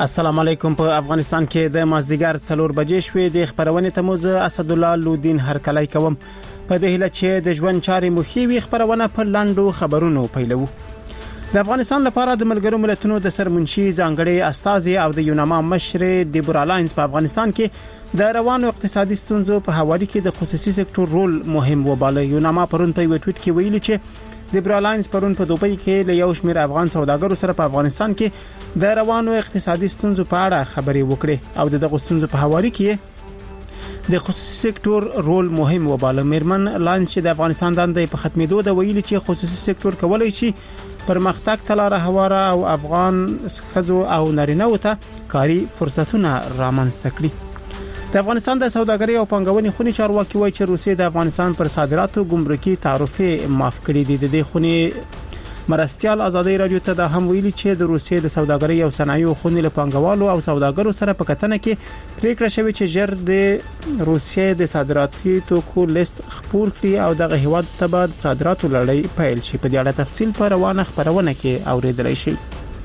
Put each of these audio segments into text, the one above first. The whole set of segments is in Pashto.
السلام علیکم. په افغانستان کې د مازدیګر 4 بجې شوې د خبرونه تموز اسد الله لودین هرکلی کوم. په دې هله چې د ژوند چارې مخیوي خبرونه په لاندو خبرونو پیلو. د افغانستان لپاره د ملګرو ملتونو د سرمنشي ځانګړي استازي او د یوناما مشر دیبورا لاینز په افغانستان کې د روانو اقتصادي ستونزو په حواله کې د خصوصي سکتور رول مهم وباله. یوناما پرون په یو ټویټ کې ویلي چې دیبورا لاینز پرون په دوبۍ کې له یو شمېر افغان سوداګرو سره په افغانستان کې د روانو اقتصادي ستونزو په اړه خبرې وکړې او دغه ستونزو په حواله کې د خصوصي سکتور رول مهم وباله. میرمن لاینز چې د افغانستان د په ختمېدو د ویلي چې خصوصي سکتور کولای شي پرمختګ ته لار هواره او افغان ښځو او نارینه‌و ته کاري فرصتونه رامنځته کړي. د افغانستان د سوداګرۍ او پانګونې خونې چارواکي وایي چې روسیه د افغانستان پر صادراتو ګمرکي تعرفه معاف کړې دي. د دې خونې مرستيال ازادي رادیو ته د هم ویلي چې د روسیه د سوداګرۍ او صنایعو خونې له پانګوالو او سوداګرو سره په کتنه کې پریکړه شوې چې ژر د روسیه د صادراتي توکو لیست خپور کړي او دغه هیواد ته به صادراتو لړۍ پیل شي. په دې اړه تفصیل په روانه خبرونه کې اوریدلای شي.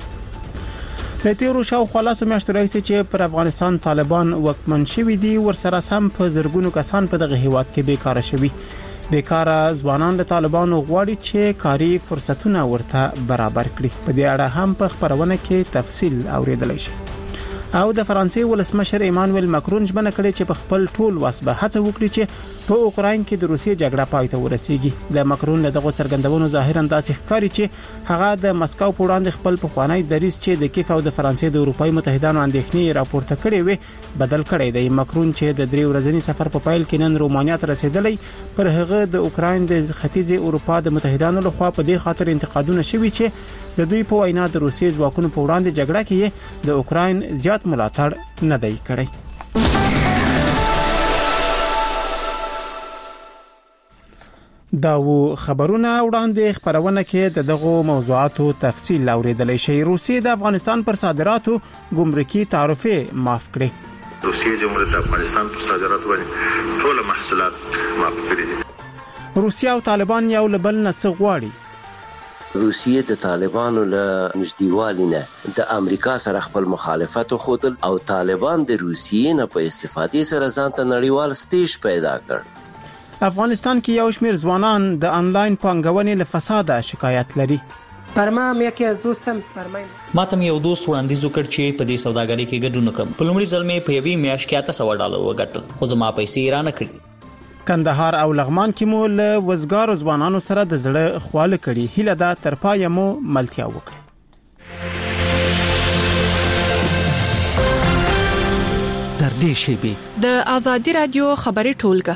لتیرو شاو خلاصو میاشتو راځي چې پر افغانستان طالبان وکمن شوي دي. ورسره سم په زرګونو کسان په دغه هیواد کې بیکاره شوي. بیکاره ځوانان د طالبانو غواړي چې کاري فرصتونه ورته برابر کړي. په دې اړه هم په خبرونه کې تفصیل اوریدلای شي. او د فرانسې ولسمشر ایمانوئل ماکرون ژمنه کړې چې په خپل ټول وس به هڅه وکړي چې په اوکراین کې د روسیې جګړه پای ته ورسیږي. د ماکرون له دغه څرګندونو ظاهرا داسې ښکاري چې هغه د مسکو په وړاندې خپل پخوانی دریځ چې د کیف او د فرانسې د اروپای متحدانو اندېښنې راپورته کړې وي بدل کړی دی. ماکرون چې د 3 ورځنی سفر په پیل کې نن رومانیا ته رسیدلی پر هغه د اوکراین د ختیځ اروپا د متحدانو لخوا په دې خاطر انتقادونه شوي چې د دوی په وینا د روسیې ځواکونو په وړاندې جګړه کې د اوکراین زیات ملاتړ نه دی کړی. دا و خبرونه وړاندې خبرونه کې دغه موضوعاتو تفصیل اوریدلای شي. روسیې د افغانستان پر صادراتو ګمرکي تعرفه معاف کړې. روسیې جمهوریت د افغانستان پر صادراتو باندې ټول محصولات معاف کړي دي. روسیه او طالبان یو بل نه څه غواړي. روسیه د طالبانو له نږدېوالي نه د امریکا سره خپل مخالفت خوتل او طالبان د روسیې نه په استفادې سره ځان ته نړیوال سټیج پیدا کړ. افغانستان کې یو شمېر ځوانان د انلاین پانګونې له فساده شکایت لري. پرمام یکی از دوستم فرمایي ماته یو دوست وړاندیز وکړ چې په دې سوداګرۍ کې ګډون وکړم. په لومړي ځل مې په یوې میاشت کې $800 وګټل خو زما پیسې را نه کړې. کندهار او لغمان کې مو له وزګارو ځوانانو سره د زړه خواله کړي. هیله ده تر پایه مو ملتیا وکړي. تر دې شی د ازادي رادیو خبري ټولګه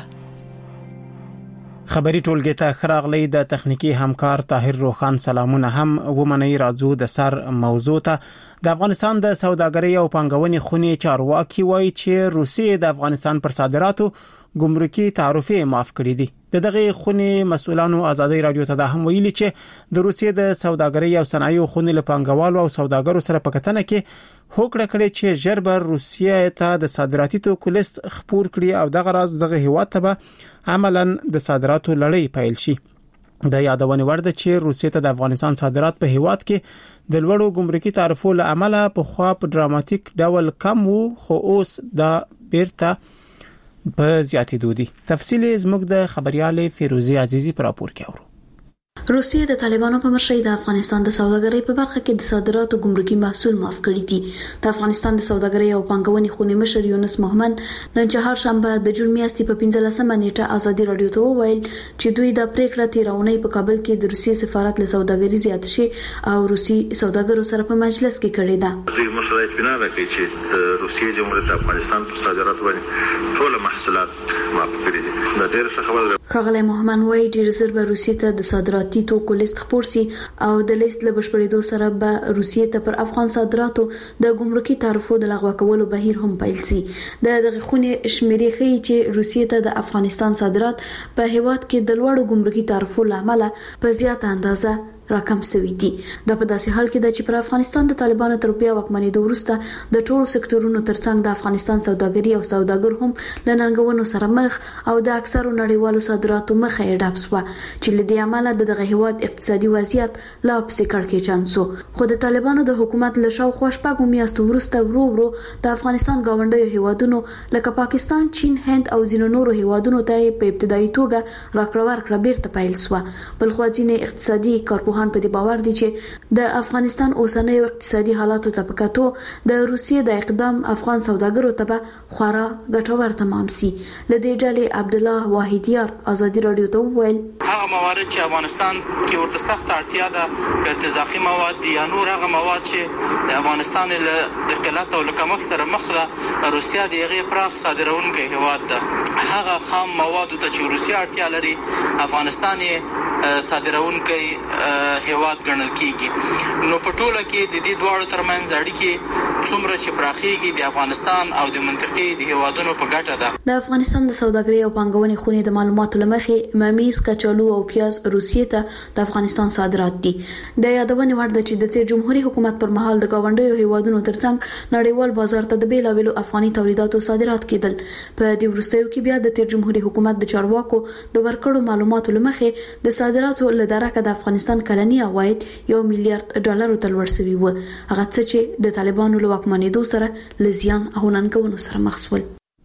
خبري ټولګه ته خراغلی د تخنیکی همکار طاهر روخان سلامونه هم ومني. راځو د سر موضوع ته. د افغانستان د سوداګرۍ او پانګونې خونې چارواکي وایي چې روسیې د افغانستان پر صادراتو ګمرکي تعرفه معاف کړې دي. دغه خونې مسؤلانو ازادي رادیو ته د هم ویلي چې د روسیې د سوداګرۍ او صنایعو خونې له پانګوالو او سوداګرو سره په کتنه کې هوکړه کړې چې ژر به روسیې ته د صادراتي توکو لیست خپور کړي او دغه راز دغه هیواد ته به عملاً د صادراتو لړۍ پیل شي. د یادونه ورده چې روسیې ته د افغانستان صادرات په هیواد کې د لوړو ګمرکي تعرفو له امله په خوا په ډراماتیک ډول کم وو خو اوس دا بیرته په زیاتېدو دي. تفصیل زموږ د خبريال فیروزی عزیزی پر راپور کې اورو. روسیه د طالبانو په مشرۍ د افغانستان د سوداګرۍ په برخه کې د صادراتو ګمرکي محصول معاف کړی دي. د افغانستان د سوداګرۍ او پانګونې خونې مشر یونس محمد نن چهارشنبه د جون میاشتې په 15مه نیټه ازادي رادیو ته وویل چې دوی د پریکړه تیرونې په کابل کې د روسیې سفارت له سوداګرۍ زیات شي او روسي سوداګرو سره په مجلس کې کړی ده. دوی مشرایت بنا راکړي چې د روسیې جمهوریت د افغانستان پر صادراتو باندې ټول محصولات معاف کړي دي. دا ډېر ښه خبره ده. خغلی محمد وایي ډېر زر به روسیې ته د صادراتي توکو لیست خپور سي او د لیست له بشپړېدو سره به روسیې ته پر افغان صادراتو د ګمرکي تعرفو د لغوه کولو بهیر هم پیل سي. دغه خونې شمیرې ښیي چې روسیې ته د افغانستان صادرات په هیواد کې د لوړو ګمرکي تعرفو لامل په زیاته اندازه راکم شوی دي. دا په داسې حال کې ده چې پر افغانستان د طالبانو تر بیا واکمنېدو وروسته د ټولو سکتورونو ترڅنګ د افغانستان سوداګري او سوداګر هم له ننګونو سره مخ او د اکثرو نړیوالو صادراتو مخه یې ډاب شوه چې له دې امله د دغه هیواد اقتصادي وضعیت لا پسې کړکېچن شو. خو د طالبانو د حکومت له شاوخوا شپږو میاشتو وروسته ورو د افغانستان ګاونډیو هیوادونو لکه پاکستان، چین، هند او ځینو نورو هیوادونو ته په ابتدایي توګه راکړه ورکړه بیرته پیل شوه. بلخو ځینې اقتصادي کارپوهان په دې باور دي چې د افغانستان اوسنۍ اقتصادي حالاتو ته په کتو د روسیې د اقدام افغان سوداګرو ته به خورا ګټور تمام شي. لدې ډلې عبدالله واحدیار ازادي رادیو ته وویل هغه موارد چې افغانستان کې ورته سخت اړتیا ده ارتزاقي مواد دي یا نور هغه مواد چې د افغانستان له قلت او کمښت سره مخ ده، روسیا د هغې پراخ صادرونکی هیواد ده. هغه خام موادو ته چې روسیا اړتیا لري افغانستان یې صادرونکی هیواد ګڼل کیږي. نو په ټوله کې د دې دواړو ترمنځ اړیکې څومره چې پراخیږي د افغانستان او د منطقې د هیوادونو په ګټه ده. د افغانستان د سوداګرۍ او پانګونې خونې د معلوماتو لمخې ممیز، کچالو او پیاز روسیې ته د افغانستان صادرات دي. د یادونې وړ ده چې د تیر جمهوریت حکومت پر مهال د گاونډیو هیوادونو ترڅنګ نړیوال بازار ته د بیلابیلو افغاني تولیداتو صادرات کېدل. په دې وروستیو کې بیا د تیر جمهوریت حکومت د چارواکو د ورکړو معلوماتو لمخې د صادراتو لدارکه د افغانستان کلنی عواید $1 میلیارډ ته لوړ شوي و. هغه څه چې د طالبانو له واکمنېدو سره لزیان او ننګونو سره مخ شول.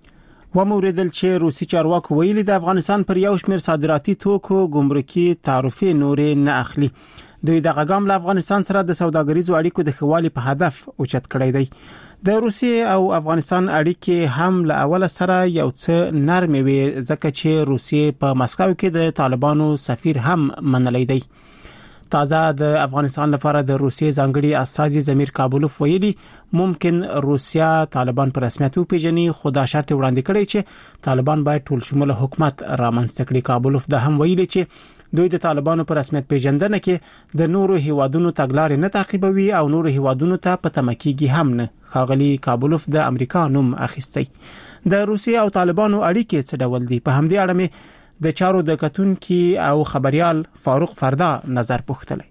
وموریدل چې روسي چارواکو ویلي د افغانستان پر یو شمېر صادراتي توکو ګمرکي تعرفې نورې نه اخلي. دوی د غاګام له افغانستان سره د سوداګریزو اړیکو د ښهوالي په هدف اوچت کړی دی. د روسیې او افغانستان اړیکې هم له اوله سره یو څه نرمې وي ځکه چې روسیې په مسکو کې د طالبانو سفیر هم منلی دی. تازه د افغانستان لپاره د روسیې ځانګړي استازي زمیر کابولوف ویلي ممکن روسیا طالبان په رسمیت وپیژني، خو دا شرط وړاندې کړی چې طالبان باید ټول شموله حکومت رامنځته کړي. کابولوف دا هم ویلي چې دوی د طالبانو په رسمیت پیژندنه کې د نورو هیوادونو تګلارې نه تعقیبوي او نورو هیوادونو ته په تمکیږي هم نه. ښاغلي کابولوف د امریکا نوم اخیستی. د روسیې او طالبانو اړیکې څه ډول دي؟ په همدې اړه مې د چارو د کتونکي او خبريال فاروق فردا نظر پوښتلی.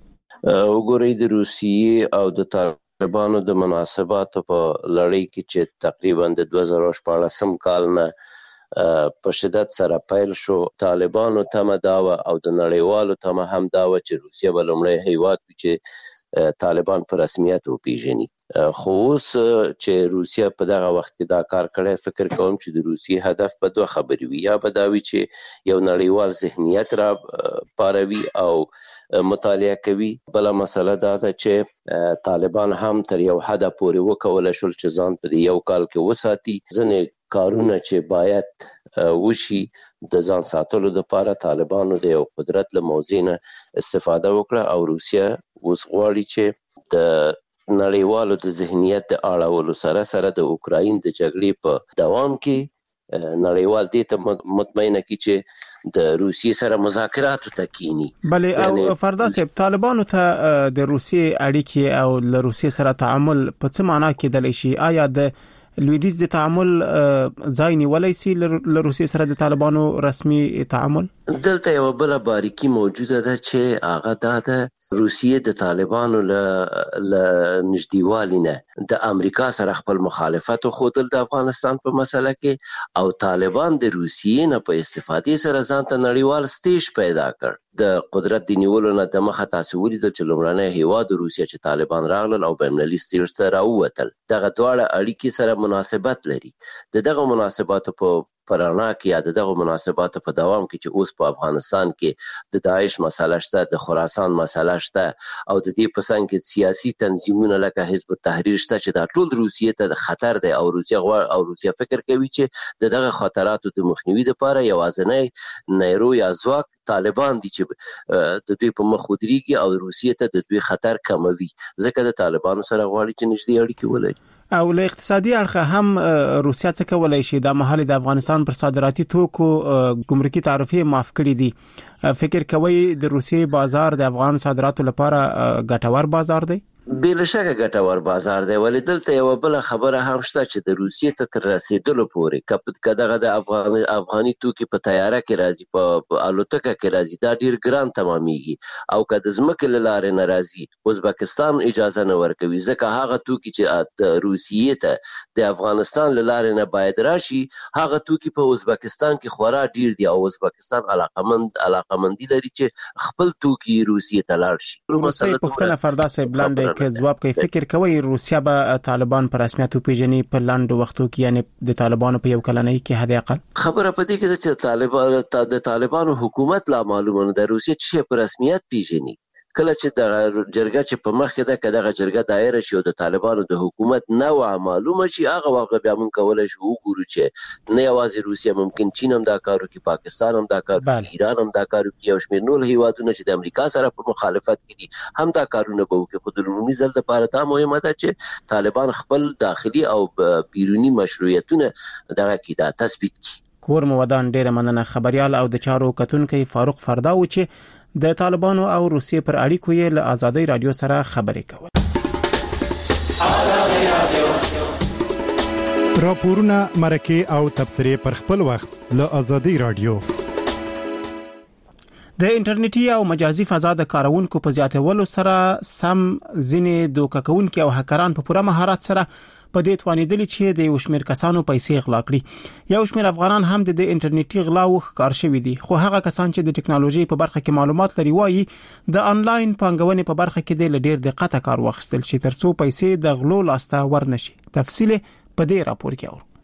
وګورئ د روسیې او د طالبانو د مناسباتو په لړۍ کې چې تقریبا د 2014 کال نه په شدت سره پیل شو، طالبانو تمه داوه او د نړیوالو تمه هم داوه چې روسیه به لومړی هیواد وي چې طالبان په رسمیت وپیژني. خو اوس چې روسیه په دغه وخت کې دا کار کړی، فکر کوم چې د روسیې هدف په دوه خبرې وي. یا به دا وي چې یو نړیوال ذهنیت را پاروي او مطالعه کوي. بله مسله دا ده چې طالبان هم تر یو حده پورې وکولی شول چې ځان په یو کال کې وساتي. ځینې کارونه چې باید وشي د ځان ساتلو لپاره طالبانو د یو قدرت له موضوع نه استفاده وکړه او روسیه اوس غواړي چې د نړیوالو د ذهنیت د اړولو سره د اوکراین د جګړې په دوام کې نړیوال دې ته مطمئنه کی چې د روسیې سره مذاکرات وکړي. بلې او فردا صاحب طالبانو ته د روسیې اړیکې او له روسیې سره تعامل په څه معنا کې دلی شي؟ آیا د لویدیځ د تعامل ځای نیولای شي له روسیې سره د طالبانو رسمي تعامل؟ دلته یو بل باریکی موجوده ده چې هغه دا ده روسیې د طالبانو له نږدېوالي نه د امریکا سره خپل مخالفت خودل د افغانستان په مسله کې او طالبان د روسیې نه په استفادې سره ځان ته نړیوال سټیج پیدا کړ. د قدرت د نیولو نه د مخه تاسو ولیدل چې لومړنی هیواد روسیه چې طالبان راغلل او بین‌المللي سټیج ته راووتل. دغه دواړه اړیکې سره مناسبت لري. دغه مناسباتو په پرانا کې یا دغه مناسباتو په دوام کې چې اوس په افغانستان کې د داعش مسله شته، د خراسان مسله شته او د دې په څنګ کې سیاسي تنظیمونه لکه حزب التحریر شته چې دا ټول روسیې ته د خطر دی او روسیه فکر کوي چې دغه خطراتو د مخنیوي لپاره یوازینی نیرو یا ځواک طالبان دي چې د دوی په مخ ودرېږي او روسیې ته د دوی خطر کموي. ځکه د طالبانو سره غواړي چې نږدې اړیکې ولري. او له اقتصادي اړخه هم روسیا څه کولای شي؟ د مهال د افغانستان پر صادراتي توکو ګمرکي تعرفې معاف کړي دي. فکر کوي د روسیې بازار د افغان صادراتو لپاره ګټور بازار دی؟ بل شکه ګټور بازار دی. ولې دلته یو بل خبره هم شته چې د روسیې ته تر رسیدلو پورې کداغه د افغاني توکي په تیاره کې راځي، په الوتکه کې راځي، دا ډیر ګران تمامېږي، او که د ځمکې له لارې نه راځي ازبکستان اجازه نه ورکوي، ځکه هغه توکي چې د روسیې ته د افغانستان له لارې نه باید راشي، هغه توکي په ازبکستان کې خورا ډیر دي، او ازبکستان علاقمندي لري چې خپل توکي روسیې ته لاړ شي. روسیې پښتنه فردا صاحب لاندې کې جواب کوي، فکر کوي روسیا به طالبان پر رسمیت پیژني په لاندو وختو کې، یعنی د طالبانو په یو کلنۍ کې حد اقل خبره پدې کې چې د طالبانو حکومت لا معلومه نه ده روسیا چې په رسمیت پیژني. کله چې د جرګه چې په مخ کې ده کداغه جرګه دایره شي او د طالبانو د حکومت نوع معلومه شي، هغه وخت بیا موږ کولای شو وګورو چې نه یوازې روسیا، ممکن چین هم دا کار کوي، پاکستان هم دا کار کوي، ایران هم دا کار کوي، او شمېر نور هیوادونه چې د امریکا سره په مخالفت کې دي هم دا کارونه به وکړي. خو د لومړي ځل لپاره دا مهمه ده چې طالبان خپل داخلي او بیرونی مشروعیتونه دغه کې دا تثبیت کړي. کور مودان ډیره مننه. خبريال او د چارو کتونکو فاروق فردا و چې د طالبانو او روسیې پر اړیکو یې له آزادۍ رادیو سره خبرې کول. راپورونه، مرکه او تبصرې پر خپل وخت له آزادۍ رادیو. د انټرنیټي او مجازي فضا د کارونکو په زیاتولو سره سم ځینې دوکه کوونکي او هکران په پوره مهارت سره په دې توانیدلی چې د یو شمېر کسانو پیسې غلا کړي. یو شمېر افغانان هم د انټرنیټي غلاو ښکار شوي دي، خو هغه کسان چې د ټکنالوژي په برخه کې معلومات لري وایي د انلاین پانګونې په برخه کې د ډېر دقت کار واخیستل شي ترڅو پیسې د غلو لاسته ورنشي. تفصیل په دې راپور کې اورو.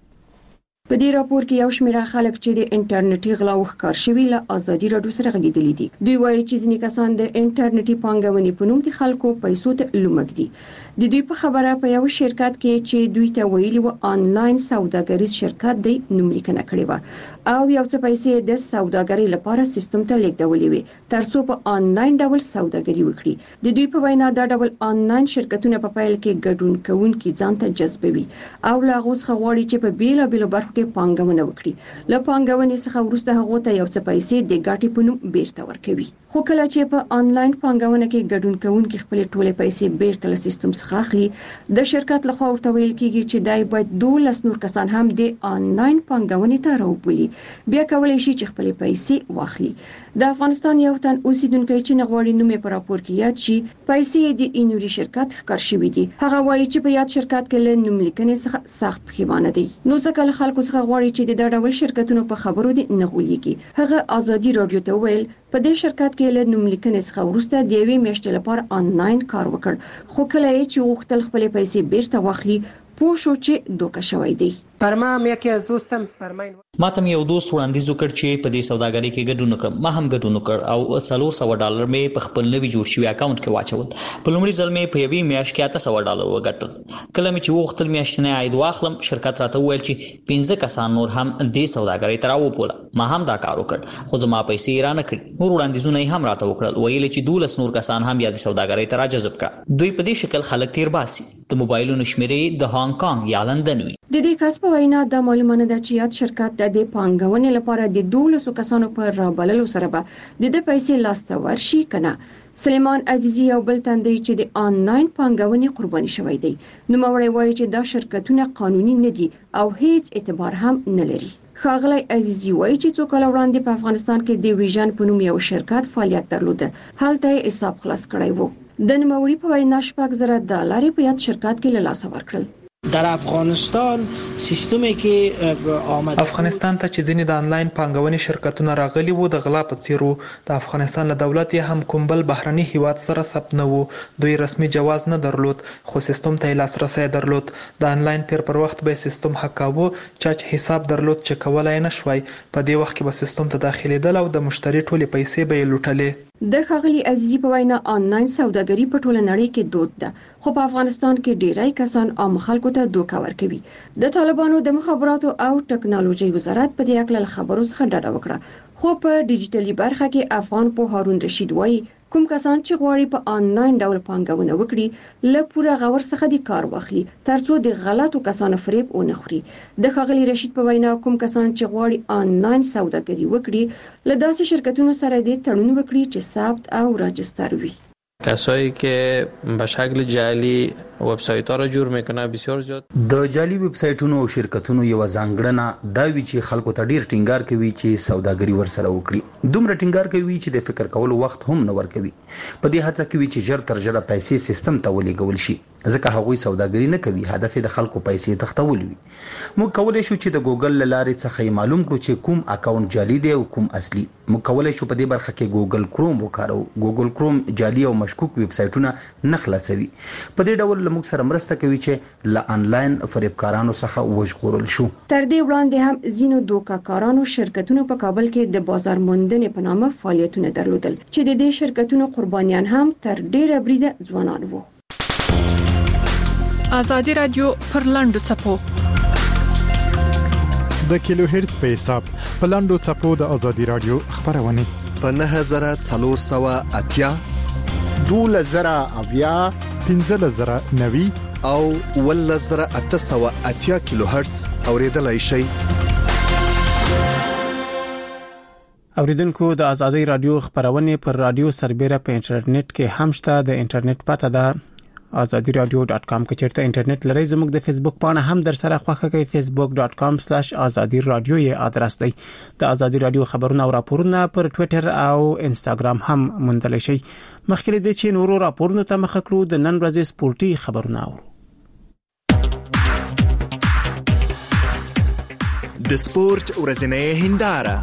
په دې راپور کې یو شمېر خلک چې د انټرنیټي غلاو ښکار شوي له آزادي رادیو سره غږیدلي دي. دوی وایي چې ځینې کسان د انټرنیټي پانګونې په نوم د خلکو پیسو ته لومک دي. د دوی په خبره په یو شرکت کې چې دوی ته ویلي و آنلاین سوداګریز شرکت دی نوم لیکنه کړې و او یو څه پیسې د سوداګرۍ لپاره سیستم ته لیږدولې وي ترڅو په آنلاین ډول سوداګري وکړي. د دوی په وینا دا ډول آنلاین شرکتونه په پیل کې ګډون کوونکي ځان ته جذبوي او لا غوښ غواړي چې په بیلابیلو برخو پانګونه وکړي. له پانګونې څخه وروسته هغه ته یو څه پیسې د ګټې په نوم بیرته ورکوي. خو کله چې په آنلاین پانګونه کې ګډون کوونکي خپل ټولې پیسې بیرته له سیستم څخه اخلي، د شرکت لخوا ورته ویل کیږي چې دای باید 12 نور کسان هم د آنلاین پانګونې ته راوبولي، بیا کولای شي چې خپل پیسې واخلي. د افغانستان یو تن اوسیدونکو چې نغواړي نومې په راپور کې یاد شي، پیسې د اینوري شرکت ښکار شوي دي. هغه وایي چې په یاد شرکت کې له نوم لیکنې څخه سخت پښیمانه دي. نو ځکه له خلکو څخه غواړي چې د ډول شرکتونو په خبرو دي نه غولېږي. هغه آزادي رادیو ته ویل په دې شرکت کې له نوم لیکنې څخه وروسته د یوې میاشتې لپاره آنلاین کار وکړ، خو کله چې وغوښتل خپل پیسې بیرته واخلي پوه شو چې دوکه شوی دی. پرما یکی از دوستم فرمایي ما ته یو دوست وړاندیز وکړ چې په دې سوداګرۍ کې ګډون وکړم. ما هم ګډون وکړ او $400 مې په خپل نوی جوړ شوی اکاونټ کې واچول. په لومړي ځل مې په یوې میاشت کې $800 وګټل. کله مې چې وغوښتل میاشتنی عاید واخلم، شرکت راته وویل چې 15 کسان نور هم دې سوداګرۍ ته راوبوله. ما هم دا کار وکړ، خو زما پیسې را نه کړې. نور وړاندیزونه هم راته وکړل، ویل چې 12 نور کسان هم یا د سوداګرۍ ته راجذب کړه. دوی په دې شکل خلک تیر باسي. د موبایلونو شمیرې د هانګ کانګ یا لندن وي. د دې کس په وینا د معلومانه د چیات شرکت د پانګونې لپاره د 12 کسانو پر رابللو سره به د پیسې لاسته ورشي کنه. سلیمان عزیزی یو بل تندی چې د آنلاین پانګونې قرباني شوی دی. نو موري وایي چې دا شرکتونه قانوني نه دي او هیڅ اعتبار هم نه لري. ښاغلی عزیزی وایي چې څو کال وړاندې په افغانستان کې د ویژن په نوم یو شرکت فعالیت درلوده. هلته یې حساب خلاص کړی وو. د نوموړي په وینا $6,000 په یاد شرکت کې له لاسه ورکړل. در افغانستان سیستمی که آمده افغانستان ته چې ځینې د آنلاین پانګونې شرکتونه راغلي وو د غلا په څیر وو. د افغانستان له دولت یې هم کوم بل بهرني هیواد سره ثبت نه وو. دوی رسمي جواز نه درلود، خو سیستم ته لاسرسی درلود. د آنلاین پیر پر وخت به سیستم حکاوه، چې حساب درلود چې کولای نه شوی. په دې وخت کې به سیستم ته داخليدل او د مشتری ټولې پیسې به یې لوټلې. د ښاغلي عزیزی په وینا آنلاین سوداګري په ټوله نړۍ کې دود ده، خو په افغانستان کې ډیری کسان عام خلکو ته دوکه ورکوي. د طالبانو د مخابراتو او ټکنالوژي وزارت په دې اړه خبرو څخه ډډه وکړه، خو په ډیجیټلي برخه کې افغان په هارون رشید وایي کوم کسان چې غواړي په آنلاین ډول پانګونه وکړي له پوره غور څخه د کار واخلي ترڅو د غلطو کسانو فریب ونه خوري. د ښاغلي رشید په وینا کوم کسان چې غواړي آنلاین سوداګري وکړي له داسې شرکتونو سره د تړون وکړي چې ثبت او راجستر وي. کسایی که به شکل جعلی وبسایت‌ها را جوړ میکنه بسیار زیات. د جعلي وبسایټونو او شرکتونو یو ځانګړنه دا وی چې خلکو ته ډیر ټینګار کوي چې سوداګري ورسره وکړي. دومره ټینګار کوي چې د فکر کولو وخت هم نه ورکوي. په دې هڅه کوي چې ژر تر ژره پیسې سیستم ته ولېږل شي. ځکه هغوی سوداګري نه کوي، هدف د خلکو پیسې تختول وي. موږ کولای شو چې د ګوګل لارې څخه معلوم کړو چې کوم اکاونټ جعلي دی او کوم اصلي. موږ کولای شو په دې برخه کې ګوګل کروم وکاروو. ګوګل کروم جعلي او مشکوک ویب سایټونه نه خلاصوي. په دې ډول موږ سره مرسته کوي چې له انلاین فریبکارانو څخه وژغورل شو. تر دې وړاندې هم ځینو دوکاکارانو شرکتونو په کابل کې د بازار موندنې په نامه فعالیتونه درلودل چې د دې شرکتونو قربانیان هم تر ډیره بریده ځوانان وو. آزادی رادیو پر لاندو چپو د کیلو هرتز په حساب په لاندو چپو د آزادی رادیو خبرونه په 9480 2000 1590 او 1880 کیلو هرتز اوریدلای شئ. اوریدونکو د آزادی رادیو خبرونه پر رادیو سربېره په انټرنیټ کې هم شته. د انټرنیټ پته ده azadiradio.com که چیرته انټرنیټ لرئ. زموږ د فیسبوک پاڼه هم در سره خوښه کوي. facebook.com/azadiradio یې ادرس دی. د آزادی رادیو خبرونه او راپورونه پر ټوئیټر او انستګرام هم موندلی شئ. مخکې د چې نورو راپورونو ته مخ کړو د نن ورځې سپورتي خبرونه اورو. د سپورت ورځنۍ هنداره.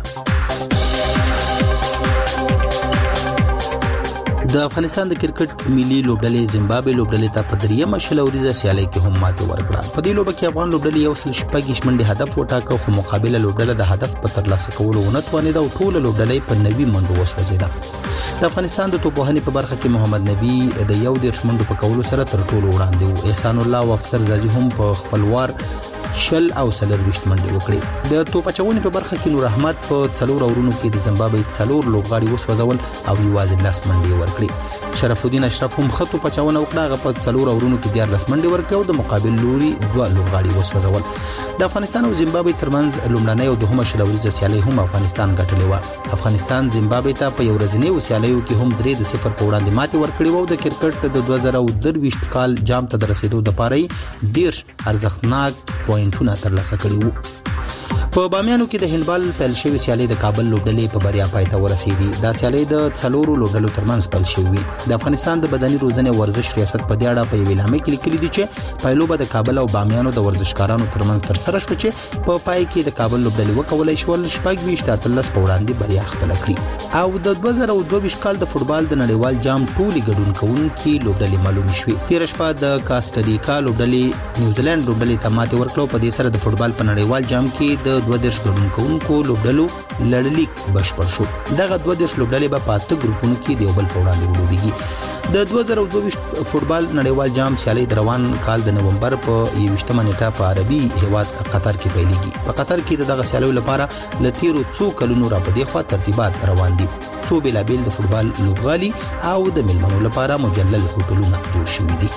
د افغانستان د کرکټ ملي لوبډلې زیمبابوې لوبډلې ته په دریمه شلوريزه سیالي کې هم ماته ورکړه. په دې لوبه کې افغان لوبډلې یو سل شپږ منډي هدف وټاکه، خو مقابله لوبډله د هدف په ترلاسه کولو ونه توانېده او ټول لوبډلې په 90 منډو وسوځیده. د افغانستان د توپوهنې په برخه کې محمد نبی د یو د منډو په کولو سره تر ټولو وړاندې و. احسان الله او افسر زازي هم په خپلوار شل او سلرويشت منډي وکړي. د توپ اچونې په برخه کې نور احمد په څلور اورونو کې د زیمبابوې څلور لوبغاړي وسوځول او یوازې 10 منډي ورکړي. شرف الدین اشرف هم خطو پچاونه وکړه، هغه په څلور اورونو کې 14 منډي ورکړي او د مقابل لوري 2 لوبغاړي وسوځول. د افغانستان او زیمبابوې ترمنځ لومړنۍ او دوهمه شلوريزه سیالي هم افغانستان ګټلې و. افغانستان زیمبابوې ته په یو ورځنۍ سیالیو کې هم 3-0 په وړاندې ماتې ورکړې و. د کرکټ د 2023 کال جام ته د رسیدو لپاره ډیر ارزښتناک پوینټونه ترلاسه کړي وو. په بامیانو کې د هندبال پیل شوی سیالي د کابل لوبډلې په بریا پای ته ورسېدي. دا سیالي د څلورو لوبډلو ترمنځ پیل شوی. د افغانستان د بدني روزنې ورزش ریاست په دې اړه په ویلامه کې لیکلي دي چې پایلوبه د کابل او بامیانو د ورزشکارانو ترمنځ تر سره شو چې په پای کې د کابل لوبډلې وکولای شول 28 په وړاندې بریا خپل کړي. او د 2022 کال د فوتبال د نړیوال جام ټولي ګډون کوونکي لوبډلې معلوم شوې. تیر شپه د کاستاریکا لوبډلې نیوزیلند لوبډلې ته ماتې ورکړه. په دې سره د فوتبال په نړیوال جام کې د 20 ګډون کوونکو لوبډلو لړلیک بشپړ شو. دغه 20 لوبډلې په 8 ګروپونو کې د یو بل په وړاندې ولوبېږي. د 2022 فوتبال نړیوال جام سیالي د روان کال د نومبر په 21 نیټه په عربي هیواد قطر کې پیلېږي. په قطر کې دغه سیالیو لپاره ل تیرو څو کلونو را په دې خوا ترتیبات روان دي. څو بېلابېل د فوتبال لوبغالي او د ملمنو لپاره مجلل هوټلونه جوړ شوي دي.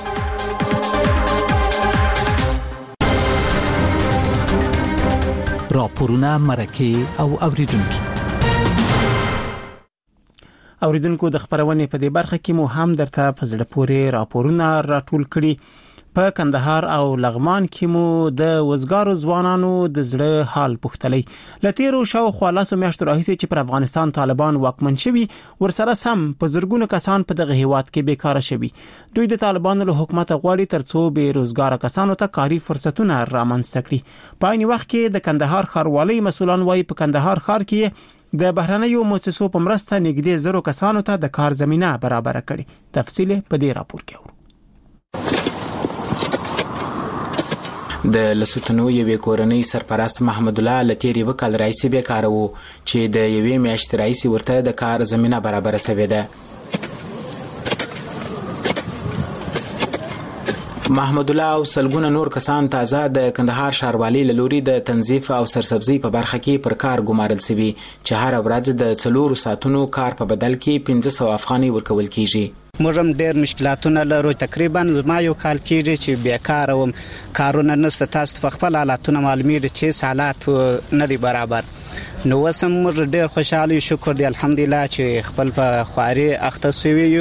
راپورونه مرکه او اوریدونکو د خبرونه په دې برخه کې مو هم درته په زړه پورې راپورونه راټول کړي. په کندهار او لغمان کې مو د وزګارو ځوانانو د زړه حال پوښتلی. لتیرو شاوخوا لاسو میاشتو راهیسې چې پر افغانستان طالبان واکمن شوي، ورسره سم په زرګونو کسان په دغه هیواد کې بیکاره شوي. دوی د طالبانو له حکومت غواړي ترڅو به روزګار کسانو ته کاري فرصتونه رامنځته کړي. په عین وخت کې د کندهار ښاروالۍ مسولان وايي په کندهار ښار کې د بهرنیو مؤسسو په مرسته نږدې 1000 کسانو ته د کار زمينه برابر کړي. تفصیل په دې راپور کې اورو. د لسوتنو یوې کورنۍ سرپرست محمد الله لتیری وکال رئیس بیکاره وو چې د یوې میاشتې رئیس ورته د کار زمينه برابر شوې ده. محمد الله او سلګونه نور کسان تازه د کندهار ښاروالۍ له لوري د تنظیف او سرسبزي په برخه کې پر کار ګمارل شوي چې هر ورځ د 4 ساعتونو کار په بدل کې 500 افغانۍ ورکول کیږي. موږ هم ډېر مشکلاتونه لرو. تقریبا ما یو کال کېږي چې بیکار وم، کارونه نشته. تاسو په خپل حالاتونه معلومیږي چې حالات نه دي برابر. نو وسم موږ ډېر خوشاله یو، شکر دی الحمدلله چې خپل په خواري اخته شوی یو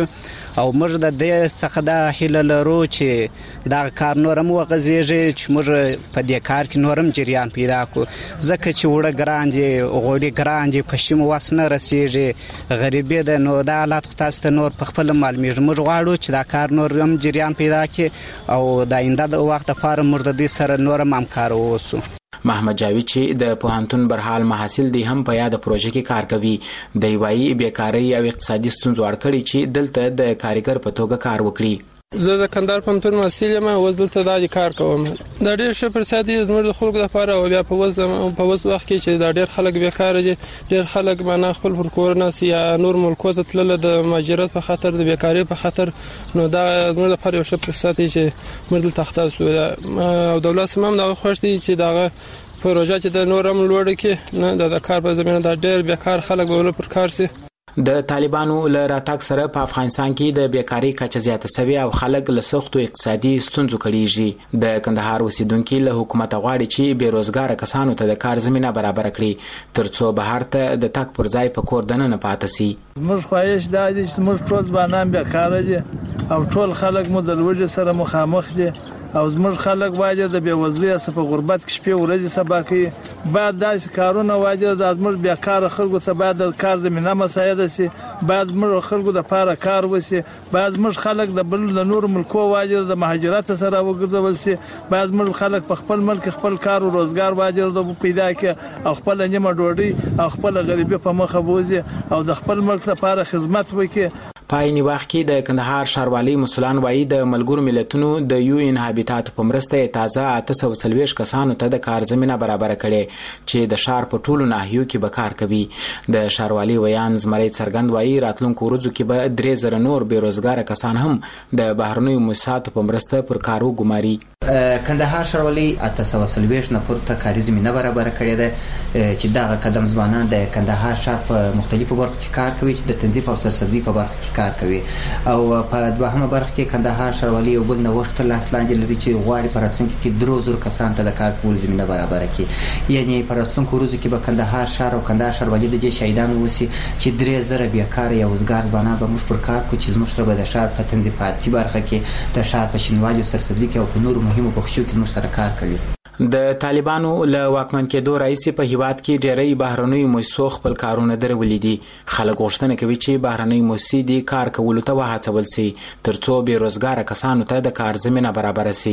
او موږ د دې څخه د هیله لرو چې دا کار نورم وغځيږي چې موږ په دې کار کې نورم جریان پیدا کو ځکه چې وړه ګران دي غوړي ګران دي پښیم واسنه رسیږي غریبي ده نو دا حالات تاسو ته نور په خپل معلومیږي موږ غواړو چې دا کار نورم جریان پیدا کړي او د آینده د وخت لپاره موږ د دې سره نورم همکار اوسو. محمد جاوید چې د پوهنتون برحال محصل دی هم په یاد پروژه کې کار کوي د وایي بیکاری او اقتصادي ستونزو اړه کړي چې دلته د کاریګر په توګه کار وکړي. زه د کندهار پوهنتون محصل یم او دلته د کار کوم. دا ډېر ښه فرصت دی زموږ د خلکو لپاره او بیا په وخت کې چې دا ډېر خلک بیکاره دي ډېر خلک معنا خپل پر کورونه یا نور ملکو ته تلل د مهاجرت په خاطر د بیکاری په خاطر نو دا زموږ لپاره یو ښه فرصت دی چې موږ دلته تخته او دولت سم دا خوښ دي چې دا پروژه چې د نورم لوړ کې نه د کار په زمينه د ډېر بیکار خلک به پر کار سي. د طالبانو له راتګ سره په افغانستان کې د بیکاری کچه زیاته شوې او خلک له سختو اقتصادي ستونزو کړيږي. د کندهار اوسیدونکو له حکومت غواړي چې بیروزګار کسانو ته د کار زمينه برابر کړي ترڅو بهر ته د تک پر ځای په کور دننه پاتې شي. موږ خواهش دا دي چې موږ ټول ځوانان بیکاره دي او ټول خلک مو د لوږې سره مخامخ دي او زموږ خلک واجه د بیوزلۍ څخه په غربت کې شپې ورځې سبا کوي بعد داسې کارونه واجه د زموږ بیکاره خلکو ته بعد د کار زمينه مساعده شي بعد زموږ خلکو د لپاره کار وشي بعد زموږ خلک د بل د نور ملکو واجه د مهاجرت سره وګرځول شي بعد زموږ خلک په خپل ملک خپل کار او روزګار واجه د پیدا کړي او خپل نیمه ډوډۍ او خپل غریبي په مخه بوزي او د خپل ملک لپاره خدمت وکړي. پاینی وخت کې د کندهار ښاروالۍ مسولان وایي د ملګرو ملتونو د یو ان هابیټات په مرسته تازه 840 کسانو ته د کار زمينه برابر کړي چې د ښار په ټولو ناحیو کې به کار کوي. د ښاروالۍ ویان زمری څرګند وایي راتلونکو ورځو کې به 3000 نور بیروزګار کسان هم د بهرنیو مؤسساتو په مرسته پر کار وګماري. کندهار ښاروالۍ 840 نفر ته کاري زمينه برابر کړې ده چې دا قدم ځوانان د کندهار ښار په مختلفو برخو کې کار کوي چې د تنظیف او سرسبزي په برخه کې کار کوي او په دوهمه برخه کې کندهار ښاروالۍ یو بل نوښت لاس لاندې لري چې غواړي په راتلونکي کې 3000 کسان ته د کار کولو زمينه برابر کړي یعنی په راتلونکو ورځو کې به کندهار ښار او کندهار ښاروالۍ د دې شاهدان وسی چې 3000 بیکاره یا وزګار ځوانان به موږ پر کار کوي چې زموږ سره به د ښار په تنظیفاتي برخه کې د ښار په شینوالي او سرسبزي کې او په نورو مهمو بخشو کې موږ سره کار کوي. د طالبانو له واکمن کېدو راځي په هیواد کې ډېری بهرنۍ مؤسسو خپل کارونه درولې دي. خلک غوښتنه کوي چې بهرنۍ مؤسسې د کار کولو ته وهڅول شي ترڅو بیروزګار کسانو ته د کار زمينه برابر شي.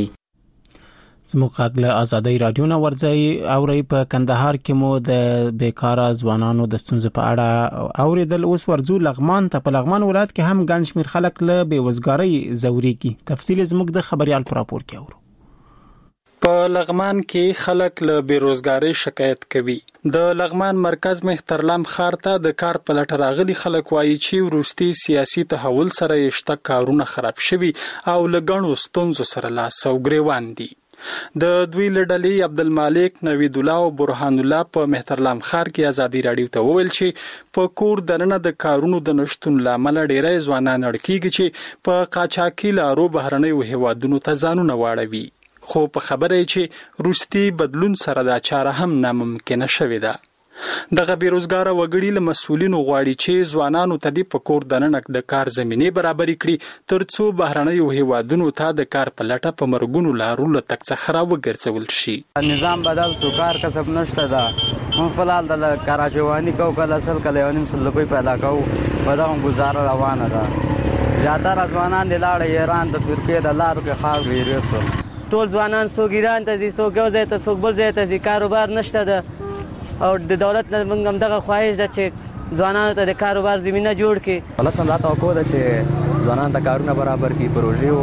زموږ له ازادي رادیو نه ورځي اوري په کندهار کې مو د بیکاره ځوانانو د ستونزو په اړه اوریدل. اوس ورزو لغمان ته په لغمان ولایت کې هم ګڼ شمېر خلک له بیوزګارۍ زوريږي. تفصیل زموږ د خبريال پر راپور کې اورو. په لغمان کې خلک له بیروزګاری شکایت کوي. د لغمان مرکز مهترلام ښار ته د کار په لټه راغلي خلک وایي چې وروستي سیاسي تحول سره یې شته کارونه خراب شوي او له ګڼو ستونزو سره لاس او ګریوان دي. د دوی لړلې عبدالمالک نوید الله او برهان الله په مهترلام ښار کې ازادي رادیو ته وویل چې په کور دننه د کارونو د نشټون لامل ډېری ځوانان اړ کېږي چې په قاچاقي لارو بهرنیو هیوادونو ته ځانونه واړوي. خو په خبره چې روستي بدلون سره دا چاره هم ناممکنه شوې ده. دغه بیروزګار وګړي له مسؤلینو غواړي چې ځوانانو ته د پکور دننه د کار زمينه برابر کړي ترڅو بهرنیو هیوادونو ته د کار په لټه په مرګونو لارو له تک څخه راوګرځول شي. نظام بدل سو کار کسب نشته ده مون په لال د کراچوانی کو کله اصل کله ونیم سلوي پیدا کو په دغه گزاره روانه ده. زیاتره ځوانان د لاړ ایران د ترکیه د لارو کې خاص ویریسو ټول ځوانان څوک ایران ته ځي څوک یو ځای ته څوک بل ځای ته ځي کاروبار نشته ده او د دولت نه موږ هم دغه خواهش ده چې ځوانانو ته د کاروبار زمينه جوړ کړي. دولت څنګه توقع ده چې ځوانان ته کارونه برابر کړي پروژې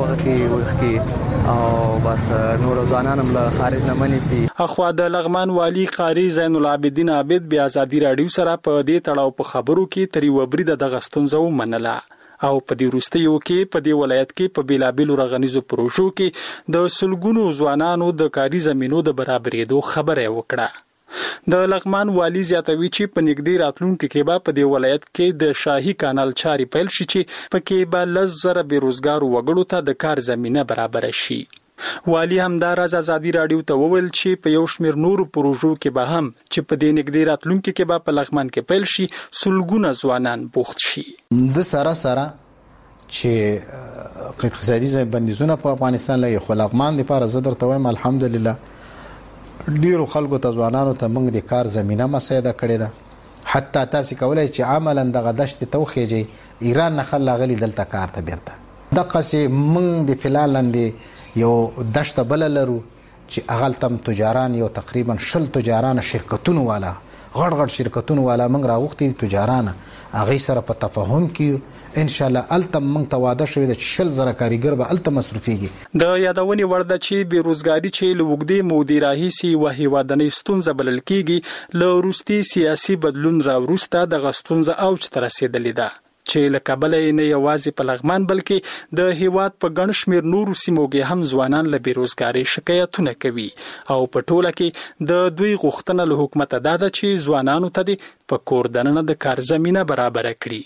وکړي او بس نور ځوانان هم له خارج نه مني سي. اخوا د لغمان والی قاری زین العابدین عابد بیا ازادي رادیو سره په دې تړاو په خبرو کې تری وبري د غستونزو منله او په دې وروستیو کې په دې ولایت کې په بیلابیلو رغنیزو پروژو کې د سلګونو ځوانانو د کاري زمينو د برابرېدو خبره وکړه. د لغمان والی زیاتوي چې په نږدې راتلونکي کې به په دې ولایت کې د شاهي کانال چاري پیل شي چې پکې به 10,000 بیروزګار وګړو ته د کار زمينه برابر شي. والی همداراز ازادي رادیو ته وویل چې په یو شمېر نورو پروژو کې به هم چې په دې نږدې راتلونکي کې به په لغمان کې پیل شي سلګونه ځوانان بوخت شي. د سره چې اقتصادي بندیزونه په افغانستان لري خو لغمان لپاره زه درته وایم الحمدلله ډیرو خلکو ته ځوانانو ته موږ د کار زمينه مساعده کړې ده حتی تاسو کولای چې عملاً دغه دشت توخیږي ایران نه خلغلی دلته کار ته بیرته د قصې موږ د فلانلاندې یو دشت بل لرو چې اغلتم تجاران یو تقریبا 10 تجاران شرکتونو والا غړ شرکتونو والا موږ راغوختي تجاران هغه سره په تفاهم کې ان شاء الله التم موږ ته واده شوی د 10,000 کاریګر به التم مصرفيږي د یادونې ورده چې بیروزګاری چې لوګدي مودي راهيسي وهي ودنې ستونزه بلل کیږي له روستي سیاسي بدلون راوروسته د غستونزه اوج تر رسیدلې ده چې لکبلې نه یوازې په لغمان بلکې د هیواد په ګڼ شمیر نورو سیمو کې هم ځوانان له بیروزګاری شکایتونه کوي او په ټوله کې د دوی غوښتنه له حکومت ده چې ځوانانو ته په کور دننه د کار زمينه برابر کړي.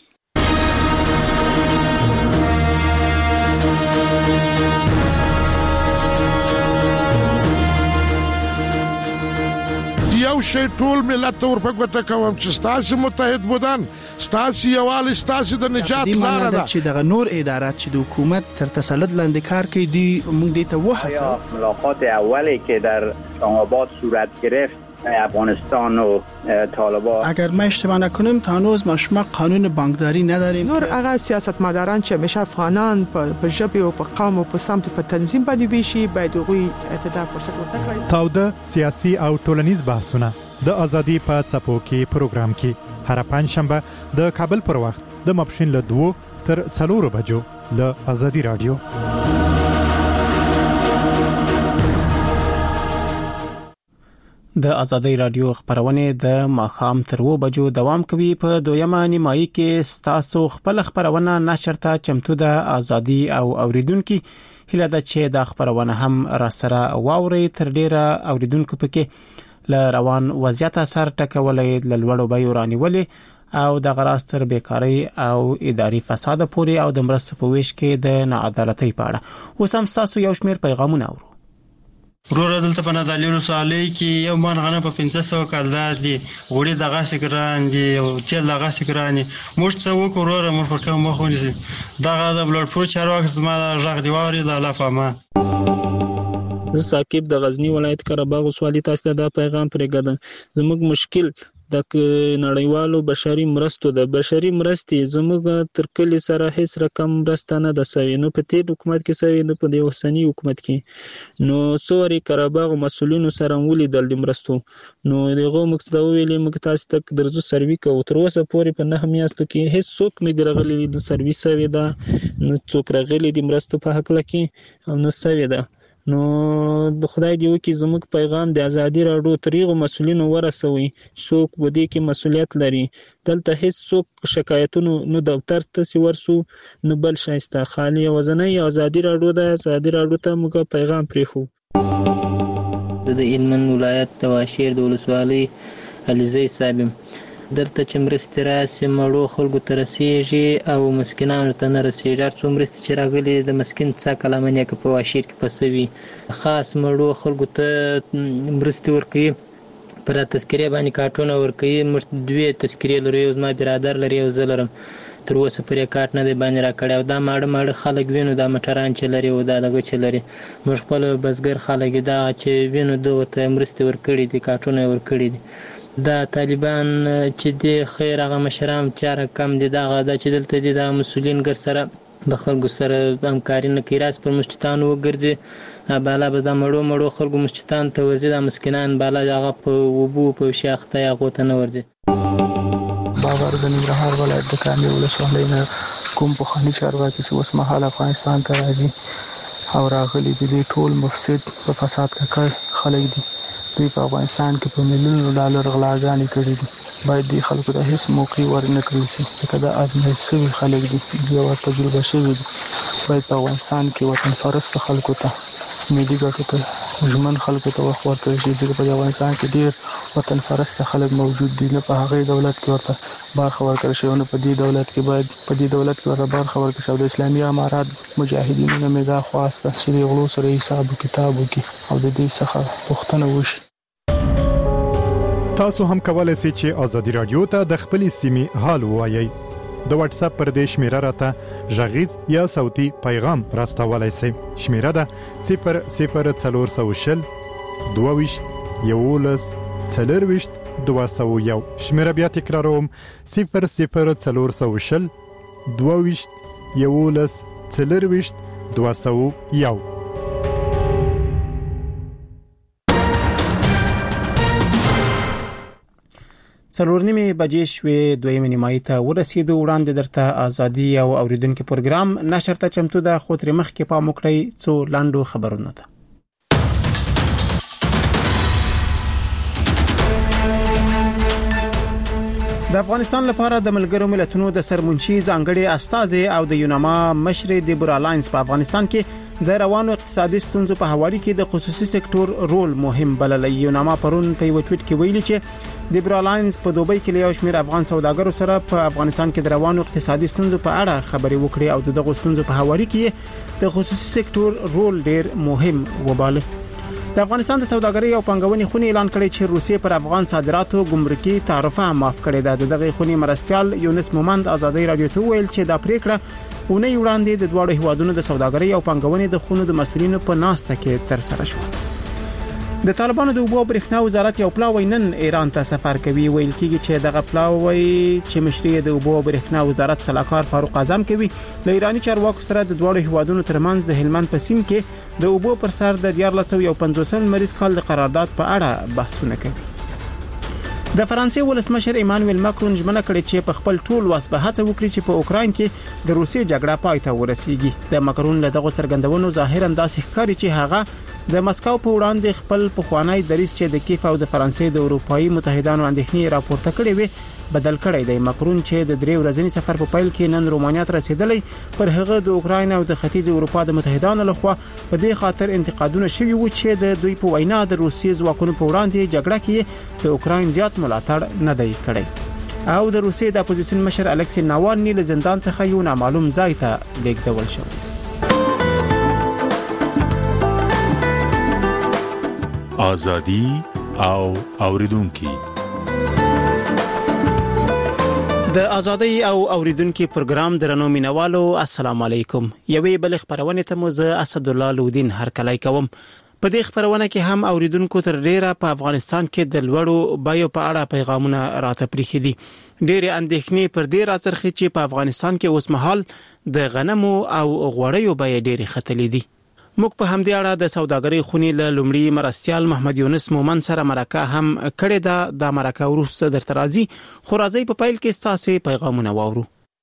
یو شی ټول ملت ورپګوته کوم چې ستاسو متحد بودن ستاسو یوال ستاسو د نجات لار ده چې د نور ادارات چې د حکومت تر تسلط لاندې کار کوي دی موږ دې ته وحسه ملاقات اولی که در اسلام‌آباد صورت گرفت افغانستان و طالبان اگر ما اشتباه نکنم تا هنوز ما قانون بانکداری نداریم نور هغه سیاستمداران چې همیشه افغانان په ژبه او په قوم او په سمت په تنظیم باندې ویشي باید دوی ته فرصت ورکړي. تاوده سیاسي او ټولنیز بحثونه د ازادي په څپو کې پروګرام کې هر پنځشنبه د کابل پر وخت د ماپښین له 2 تر 4 بجو له ازادي رادیو. د ازادي رادیو خبرونه د ماخام تر 2 بجو دوام کوي. په دویمه نیمایي کې ستاسو خپل خبرونه نشر ته چمتو د ازادي او اوریدونکو هله د چې د خبرونه هم را سره واوري تر ډیره اوریدونکو پکې ل روان وضعیت اثر ټکولې لوړو بیو رانیولې او د غراستر بیکاری او اداري فساد پوري او د مرستو په ویش کې د ناعدالتۍ په اړه اوس هم تاسو یو شمیر پیغامونه اورو. ورور دلته په نادالیونو سوالي کې یو مان غنه په 500 کال دي غوړي دغه سکران دي او چې دغه سکران موږ څه وکړو مور په کوم مخ ونیسي دغه د بلډ پرو چارواکي زما ژغ دیواري د الله پامه. زه ساکب د غزنی ولایت قرهباغ سوالي تاسو ته دا پیغام پرېږدم. زموږ مشکل د نړیوالو بشري مرستو د بشري مرستې زموږ تر کلی سره هیڅ رقم مرسته نه ده سوي نو په تیر حکومت کې سوي نه په د اوسنی حکومت کې نو سوري قرهباغ مسولینو سره ولیدل د مرستو نو دغه مقصد ویلې موږ تاسو ته درځو سروي کوو تر اوسه پورې په 9 میاشتو کې هیڅ څوک نه درغلي د سروي سوي ده نو څوک راغلي د مرستو په حق لکه او نو سوي ده نو د خدای دی وکي زموږ پیغام د ازادي راډیو طریقو مسولینو ورسوي څوک ودی کې مسولیت لري دلته هیڅ څوک شکایتونو نو دفتر ته ورسو نو بل شایسته خالی وزنۍ ازادي راډیو د ازادي راډیو ته موږ پیغام پریخو. د هلمند ولایت د واشیر د ولسوالۍ علیزی صاحب دلته چې مرستې راسي مړو خلکو ته رسیږي او مسکینانو ته نه رسیږي هر څو مرستې چې راغلي د مسکین څه کلمنې کې په واشیر کې پسوي خاص مړو خلکو ته مرستې ورکوي پر تذکرې باندې کارتونه ورکوي موږ 2 تذکرې لرو یو زما برادر لري یو زه لرم تر اوسه پرې کارت نه دی باندې راکړی او دا ماړه خلک وینو دا مټران چې لري او دا دغه چې لري موږ خپل بزګر خلک دا چې وینو دغه ته مرستې ورکړي دي کارتونه ورکړي دي دا طالبان چې د خیر هغه مشران چاره کم دي دا چې دلته دي د مسولین ګر سره د خلکو سره همکاري نه کوي راس پر مشتان وګرځي بالا به د مړو خلکو مشتان ته ورځي د مسکینان بالا هغه په وبو په شاخته هغه ته نه ورځي. باور د ننګرهار ولایت د کامل ولسوالۍ نه کوم په خني چارواکي چې اوس مهال افغانستان ته راځي او راغلي دي ټول مفسد په فساد کې خلک دي دوی په افغانستان کې په ملیونونو ډالر غلاګانې کړې دي باید دې خلکو ته هیڅ موقع ورنه کړل شي ځکه دا آزمایښت شوي خلک دي یو تجربه شوي دي باید په افغانستان کې وطن پرست خلکو ته ملي ګټو ته ژمن خلکو ته وخت ورکړل شي ځکه په افغانستان کې ډېر وطن پرست خلک موجود دي نه په هغه دولت کې ورته برخه ورکړل شي نه په دې دولت کې باید په دې دولت کې ورته برخه ورکړل شي د اسلامي امارات مجاهدینو نه مې دا خواسته چې د غلو سره حساب کتاب وکړي او د دې څخه پوښتنه وشي. تاسو هم کولای شئ چې ازادي رادیو ته د خپل سیمې حال ووایي د واتس اپ پر دې شمیره راته غږیز یا صوتي پیغام راستولای شئ. شمیره ده 00420 22 11 40 201. شمیره بیا تکراروم 00420 22 11 40 201. څلور نیمې بجې شوې، دویمې نیمایي ته ورسېدو. وړاندې درته ازادي او اوریدونکو پروګرام نشر ته چمتو ده، خو تر مخکې پام وکړئ څو لاندو خبرونه ده. د افغانستان لپاره د ملګرو ملتونو د سرمنشي ځانګړي استازي او د یوناما مشر دیبورا لاینز په افغانستان کې د روانو اقتصادي ستونزو په حواله کې د خصوصي سکتور رول مهم بللی. یوناما پرون په یو ټویټ کې ویلي چې دیبورا لاینز په دوبۍ کې له یو شمېر افغان سوداګرو سره په افغانستان کې د روانو اقتصادي ستونزو په اړه خبرې وکړې او دغه ستونزو په حواله کې د خصوصي سکتور رول ډېر مهم وباله. د افغانستان د سوداګرۍ او پانګونې خونې اعلان کړی چې روسیې پر افغان صادراتو ګمرکي تعرفه معاف کړې ده. دغه خونې مرستيال یونس مومند ازادي رادیو ته ویل چې دا پریکړه اونۍ وړاندې د دوه هیوادونو د سوداګرۍ او پانګونې د خونو د مسؤلینو په ناسته کې تر سره شو. د طالبانو د اوبو او برېښنا وزارت یو پلاوی نن ایران ته سفر کوي. ویل کېږي چې دغه پلاوی چې مشري د اوبو او برېښنا وزارت سلاکار فاروق اعظم کوي له ایرانی چارواکو سره د دوه هیوادونو ترمنځ د هلمند په سیند کې د اوبو پر سر د 1450 مریض کال د قرارداد په اړه بحثونه کوي. د فرانسې ولسمشر ایمانوئل ماکرون ژمنه کړې چې په خپل ټول وس به هڅه وکړي چې په اوکراین کې د روسیې جګړه پای ته ورسیږي. د ماکرون له دغه څرګندونو ظاهرا داسې ښکاري چې هغه د مسکو په وړاندې خپل پخوانی دریځ چې د کیف او د فرانسې د اروپאי متحدانو اندېښنې راپورته کړې وي بدل کړی دی. ماکرون چې د 3 ورځنی سفر په پیل کې نن رومانیا ته رسیدلی، پر هغه د اوکراین او د ختیځ اروپا د متحدانو لخوا په دې خاطر انتقادونه شوي وو چې د دوی په وینا د روسیې ځواکونو په وړاندې جګړه کې د اوکراین زیات ملاتړ نه دی کړی او د روسیې د اپوزیسیون مشر الکسی ناوالني له زندان څخه یو نامعلوم ځای ته لیږدول شوی. ازادي او اوریدونکو د ازادي او اوریدونکو پروګرام درنو مینوالو السلام علیکم. یوې بل خبرونه ته مو زه اسد الله لودین هرکلی کوم. په دې خبرونه کې هم اوریدونکو تر ډیره په افغانستان کې د لوړو بایو په اړه پیغامونه راته پریخي دي. ډېر اندېښنې پر دې راڅرخي چې په افغانستان کې اوس مهال د غنمو او غوړیو بیې ډېرې ختلې دي. موږ په همدې اړه د سوداګرۍ خونې له لومړي مرستيال محمد یونس مومند سره مرکه هم کړې ده. د مرکه وروسته درته راځي، خو راځي په پیل کې ستاسو پیغامونه واورو.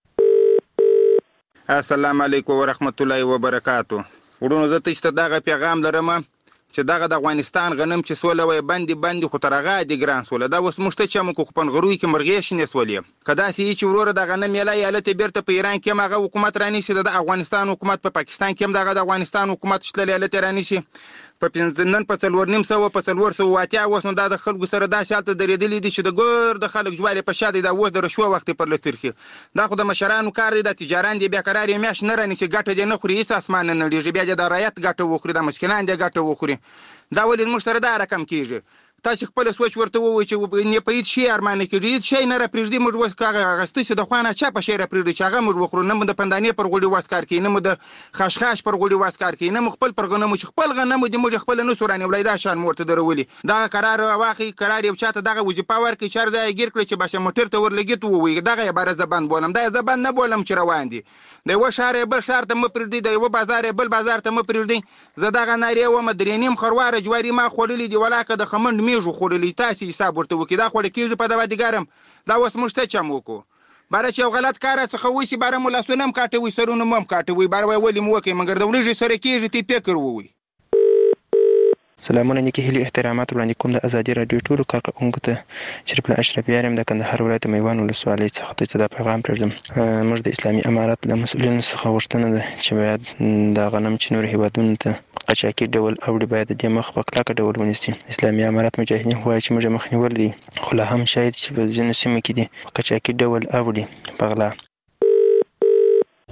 السلام علیکم ورحمت الله وبرکاتو. ورونو زه تاسو ته دغه پیغام لرم چې دغه د افغانستان غنم چې سوله وي باندې خو ترغه دي ګران سوله دا اوس مشته چې موږ خپل غروي کې مرغې شنې سولې کدا سي چې وروره د غنم یاله بیرته په ایران کې ماغه حکومت رانی شي د افغانستان حکومت په پاکستان کې هم دغه د افغانستان حکومت شتل یاله رانی شي په پنځنن په 4.5 په 480 وسنو د خلکو سره دا شالته درېدلې دي چې د ګور د خلک جوړه په شاده دا و د رشوه وخت پر لسترخي دا خو د مشرانو کار دی د تجاران دی بیا قرار یې میاش نه رانی چې ګټه دې نه خوري هیڅ اسمان نه لري بیا د رایت ګټه وخوري د مسکینان دی ګټه وخوري دا ولې مشترک دا رقم کیږي تاسو خپل سوچ ورته ووي چې نه په هیڅ شي ارمان کېږي شي نه را پرېږدي موږ وس کاغه غستې چې د خوانه چا په شي را پرېږدي چې هغه موږ وخورو نه د پندانې پر غوړي واسکار کې نه د خشخاش پر غوړي واسکار کې نه خپل پر غنمو چې خپل غنمو د موږ خپل نو سورانه ولایدا شان مورته درولي دا قرار واخی قرار یو چاته دغه وظیفه ورکړي چار ځای ګیر کړي چې باشه موټر ته ورلګي ته ووي دغه عبارت زبان بولم دا زبان نه بولم چې روان دي د یو شهر بل شهر ته م پرېږدي د یو بازار بل بازار ته م پرېږدي زه دغه ناری و مدرینیم خرواره جواری ما خورلې دی ولاکه د خمند میږو خورلې تاسو حساب ورته وکي دا خو کېږي په دوا دیګارم دا اوس مشته چم وکړو بار چې غلط کار څخه وسی بار مولاسونم کاټوي سرونه مم کاټوي بار ولی مو وکي مګر د ولې سره کېږي تی فکر ووي سلامونه نیکی هلی احترامات وړاندې کوم د ازادي رادیو ټولو کارکونکو ته شریف الله اشرف یارم د کندهار ولایت میوان ولسوالۍ څخه ته دا پیغام پرځم موږ د اسلامي امارات له مسؤلینو څخه غوښتنه ده چې باید د غنم چې نور هیوادونو ته قاچاقي ډول اوړي باید د مخ په کلکه ډول ونیسي اسلامي امارات مجاهدین وایي چې موږ مخنیول دي خو لا هم شاید چې په ځینو سیمو کې دي قاچاقي ډول اوړي په غلا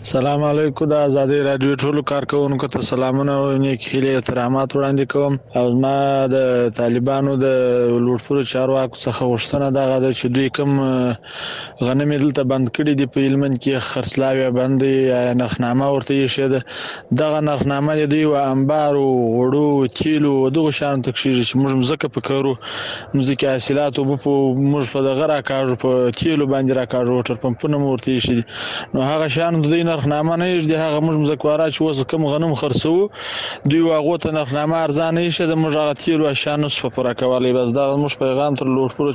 سلام علیکم د ازادي رادیو ټولو کارکونکو ته سلامونه او نیک هیله احترامات وړاندې کوم. او ما د طالبانو د لوړپوړو چارواکو څخه غوښتنه دغه ده چې دوی کوم غنم دلته بند کړي دي په هلمند کې خرڅلاوي باندې نرخنامه ورته یې شه دغه نرخنامه دوی و انبار او غړو تیلو دغه شان تکشیږي چې موږ مزکه پکړو مزکه حاصلات او په موږ په دغه راکاږو په تیلو باندې راکاږو وټر پمپونه ورته یې شه نو هغه شان دوی نرخنامه نه یې هغه موږ مزکوارا چې وس کوم غنم خرڅو دوی واغه ته نرخنامه ارزانه یې شه د موږ هغه تیلو شانو په پوره کولای بس دا موږ پیغام تر لوړپوړو